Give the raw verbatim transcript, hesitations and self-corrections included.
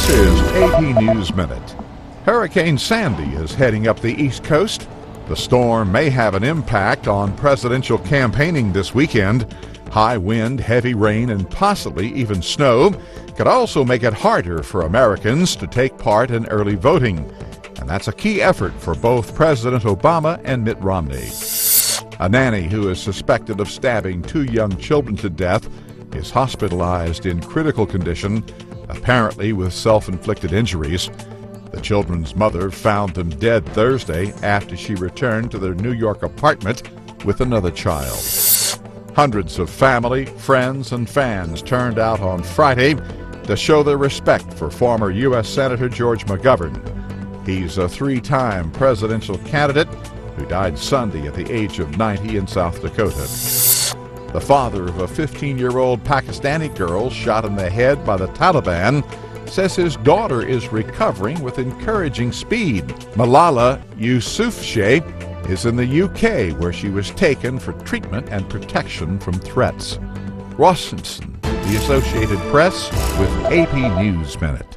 This is A P News Minute. Hurricane Sandy is heading up the East Coast. The storm may have an impact on presidential campaigning this weekend. High wind, heavy rain, and possibly even snow could also make it harder for Americans to take part in early voting. And that's a key effort for both President Obama and Mitt Romney. A nanny who is suspected of stabbing two young children to death is hospitalized in critical condition, apparently with self-inflicted injuries. The children's mother found them dead Thursday after she returned to their New York apartment with another child. Hundreds of family, friends, and fans turned out on Friday to show their respect for former U S Senator George McGovern. He's a three-time presidential candidate who died Sunday at the age of ninety in South Dakota. The father of a fifteen-year-old Pakistani girl shot in the head by the Taliban says his daughter is recovering with encouraging speed. Malala Yousafzai is in the U K, where she was taken for treatment and protection from threats. Ross Simpson, The Associated Press, with A P News Minute.